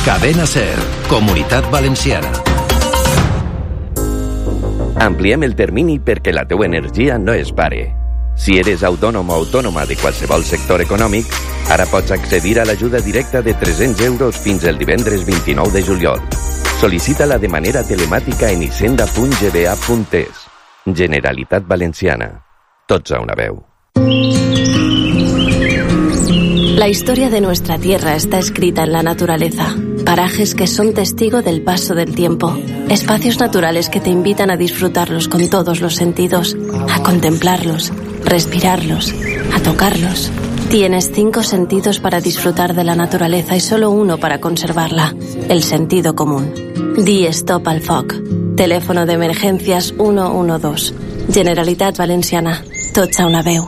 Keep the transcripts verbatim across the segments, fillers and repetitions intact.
Cadena Ser, Comunitat Valenciana. Ampliem el termini perquè la teua energia no es pare. Si eres autònom o autònoma de qualsevol sector econòmic, ara pots accedir a l'ajuda directa de tres-cents euros fins el divendres vint-i-nou de juliol. Sol·licita-la de manera telemàtica en hisenda punt g b a punt e s. Generalitat Valenciana. Tots a una veu. La historia de nuestra tierra está escrita en la naturaleza. Parajes que son testigo del paso del tiempo. Espacios naturales que te invitan a disfrutarlos con todos los sentidos, a contemplarlos, respirarlos, a tocarlos. Tienes cinco sentidos para disfrutar de la naturaleza y solo uno para conservarla, el sentido común. Di stop al foc. Teléfono de emergencias uno uno dos. Generalitat Valenciana. Tots a una veu.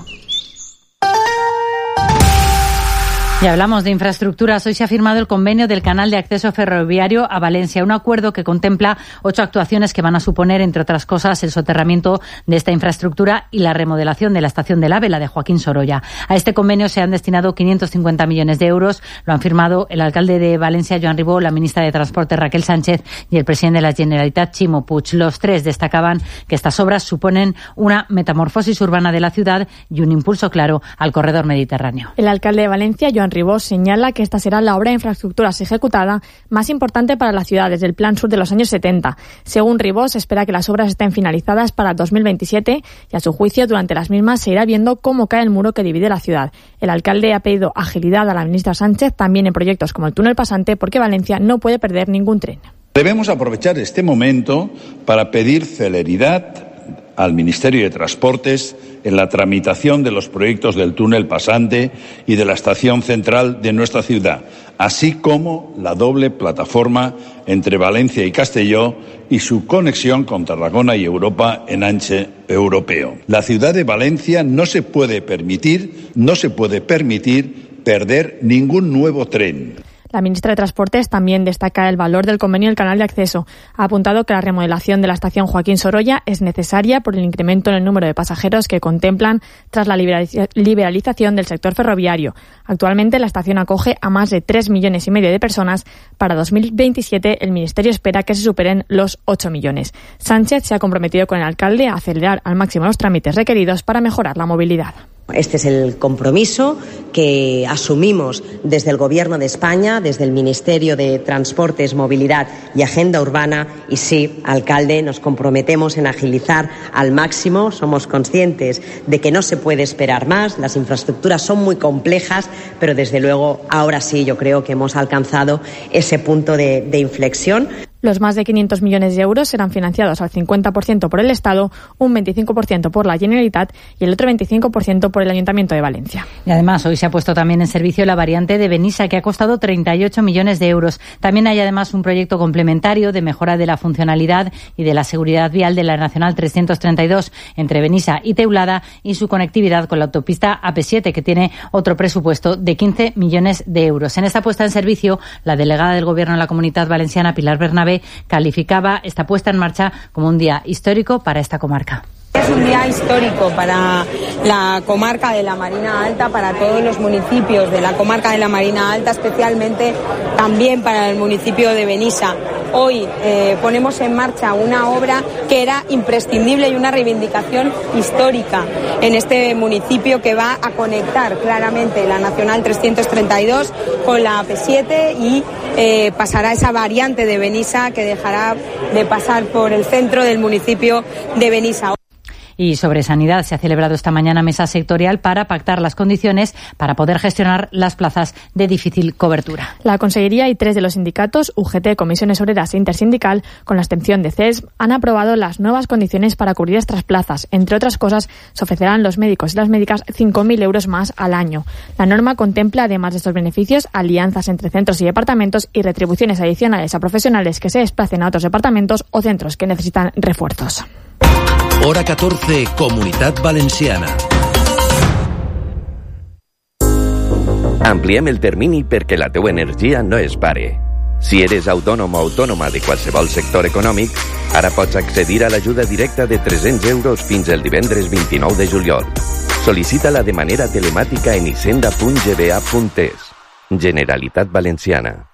Y hablamos de infraestructuras. Hoy se ha firmado el convenio del canal de acceso ferroviario a Valencia, un acuerdo que contempla ocho actuaciones que van a suponer, entre otras cosas, el soterramiento de esta infraestructura y la remodelación de la estación del AVE, la de Joaquín Sorolla. A este convenio se han destinado quinientos cincuenta millones de euros. Lo han firmado el alcalde de Valencia, Joan Ribó, la ministra de Transporte, Raquel Sánchez, y el presidente de la Generalitat, Ximo Puig. Los tres destacaban que estas obras suponen una metamorfosis urbana de la ciudad y un impulso claro al corredor mediterráneo. El alcalde de Valencia, Joan Ribó, señala que esta será la obra de infraestructuras ejecutada más importante para la ciudad desde el Plan Sur de los años setenta. Según Ribó, se espera que las obras estén finalizadas para dos mil veintisiete y, a su juicio, durante las mismas se irá viendo cómo cae el muro que divide la ciudad. El alcalde ha pedido agilidad a la ministra Sánchez también en proyectos como el túnel pasante, porque Valencia no puede perder ningún tren. Debemos aprovechar este momento para pedir celeridad al Ministerio de Transportes en la tramitación de los proyectos del túnel pasante y de la estación central de nuestra ciudad, así como la doble plataforma entre Valencia y Castelló y su conexión con Tarragona y Europa en ancho europeo. La ciudad de Valencia no se puede permitir, no se puede permitir perder ningún nuevo tren. La ministra de Transportes también destaca el valor del convenio del canal de acceso. Ha apuntado que la remodelación de la estación Joaquín Sorolla es necesaria por el incremento en el número de pasajeros que contemplan tras la liberalización del sector ferroviario. Actualmente la estación acoge a más de tres millones y medio de personas. Para dos mil veintisiete el Ministerio espera que se superen los ocho millones. Sánchez se ha comprometido con el alcalde a acelerar al máximo los trámites requeridos para mejorar la movilidad. Este es el compromiso que asumimos desde el Gobierno de España, desde el Ministerio de Transportes, Movilidad y Agenda Urbana. Y sí, alcalde, nos comprometemos en agilizar al máximo. Somos conscientes de que no se puede esperar más. Las infraestructuras son muy complejas, pero desde luego ahora sí yo creo que hemos alcanzado ese punto de, de inflexión. Los más de quinientos millones de euros serán financiados al cincuenta por ciento por el Estado, un veinticinco por ciento por la Generalitat y el otro veinticinco por ciento por el Ayuntamiento de Valencia. Y además hoy se ha puesto también en servicio la variante de Benissa, que ha costado treinta y ocho millones de euros. También hay además un proyecto complementario de mejora de la funcionalidad y de la seguridad vial de la Nacional trescientos treinta y dos entre Benissa y Teulada y su conectividad con la autopista A P siete, que tiene otro presupuesto de quince millones de euros. En esta puesta en servicio, la delegada del Gobierno en la Comunidad Valenciana, Pilar Bernabé, calificaba esta puesta en marcha como un día histórico para esta comarca. Es un día histórico para la comarca de la Marina Alta, para todos los municipios de la comarca de la Marina Alta, especialmente también para el municipio de Benissa. Hoy eh, ponemos en marcha una obra que era imprescindible y una reivindicación histórica en este municipio, que va a conectar claramente la Nacional trescientos treinta y dos con la A P siete y eh, pasará esa variante de Benissa que dejará de pasar por el centro del municipio de Benissa. Y sobre sanidad, se ha celebrado esta mañana mesa sectorial para pactar las condiciones para poder gestionar las plazas de difícil cobertura. La Consellería y tres de los sindicatos, U G T, Comisiones Obreras e Intersindical, con la abstención de C E S, han aprobado las nuevas condiciones para cubrir estas plazas. Entre otras cosas, se ofrecerán los médicos y las médicas cinco mil euros más al año. La norma contempla, además de estos beneficios, alianzas entre centros y departamentos y retribuciones adicionales a profesionales que se desplacen a otros departamentos o centros que necesitan refuerzos. Hora catorze, Comunitat Valenciana. Ampliem el termini perquè la teua energia no es pare. Si eres autònom o autònoma de qualsevol sector econòmic, ara pots accedir a l'ajuda directa de tres-cents euros fins el divendres vint-i-nou de juliol. Sol·licita-la de manera telemàtica en hisenda punt g b a punt e s. Generalitat Valenciana.